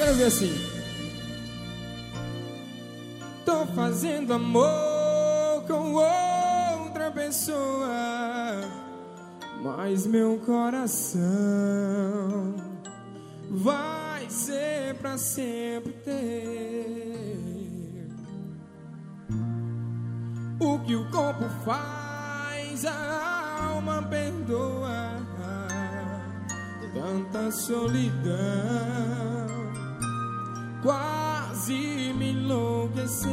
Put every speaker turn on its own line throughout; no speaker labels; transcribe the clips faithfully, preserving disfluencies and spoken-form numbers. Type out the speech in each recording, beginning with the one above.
quero ver assim. Tô fazendo amor com outra pessoa, mas meu coração vai ser pra sempre ter. O que o corpo faz, a alma perdoa. Tanta solidão quase me enlouqueceu.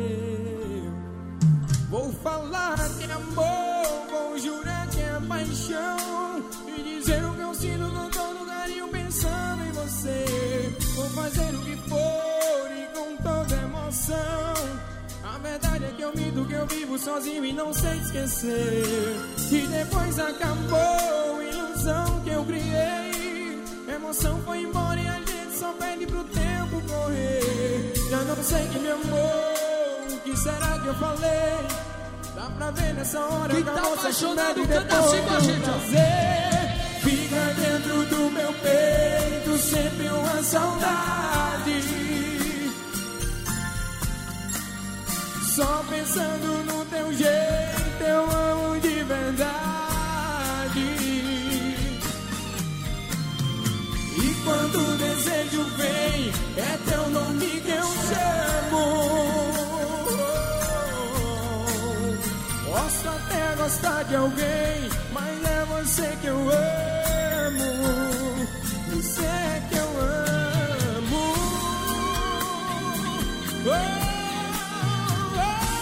Vou falar que é amor, vou jurar que é paixão, e dizer o que eu sinto com todo carinho pensando em você. Vou fazer o que for e com toda emoção. A verdade é que eu minto que eu vivo sozinho e não sei esquecer. E depois acabou a ilusão que eu criei. A emoção foi embora e a gente só pede pro tempo correr. Já não sei que me amou, o que será que eu falei? Dá pra ver nessa hora que, que tá apaixonado e depois assim com a gente, prazer. Fica dentro do meu peito sempre uma saudade, só pensando no teu jeito eu amo de verdade. E quando o desejo vem, é teu nome que eu chamo. Posso até gostar de alguém, mas é você que eu amo. Você é que eu amo. Oh, oh,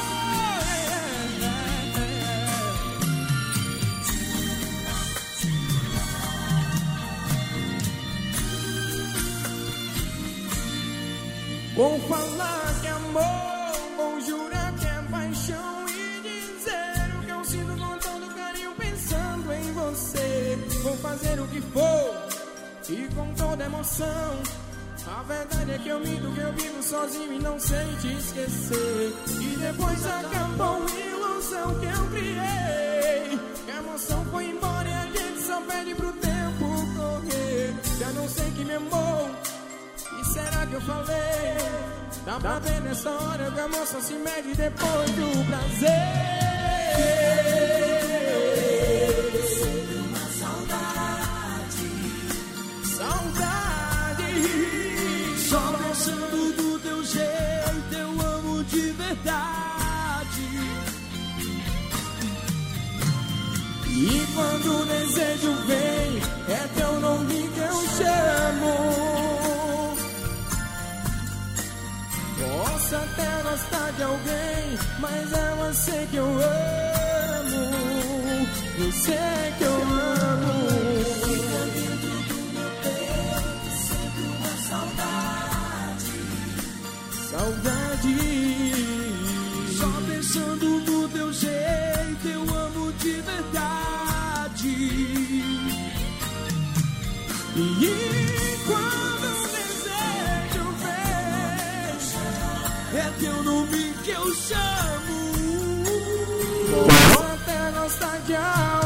yeah. Vou falar que é amor, vou jurar que é paixão, e dizer o que eu sinto com todo carinho pensando em você. Vou fazer o que for e com toda emoção. A verdade é que eu minto que eu vivo sozinho e não sei te esquecer. E depois acabou a ilusão que eu criei. A emoção foi embora e a gente só pede pro tempo correr. Já não sei que me amou, e será que eu falei? Dá pra ver nessa hora que a moça se mede depois do prazer. Sempre uma saudade, saudade. Só pensando do teu jeito eu amo de verdade. E quando o desejo vem, é teu nome que eu chamo. Posso até gostar de alguém, mas é você que eu amo. Você é que eu amo. Fica dentro do meu peito sempre uma saudade, saudade. Só pensando no teu jeito eu amo de verdade. E quando o desejo vem, é teu nome que eu chamo. Vou até gostar de algo,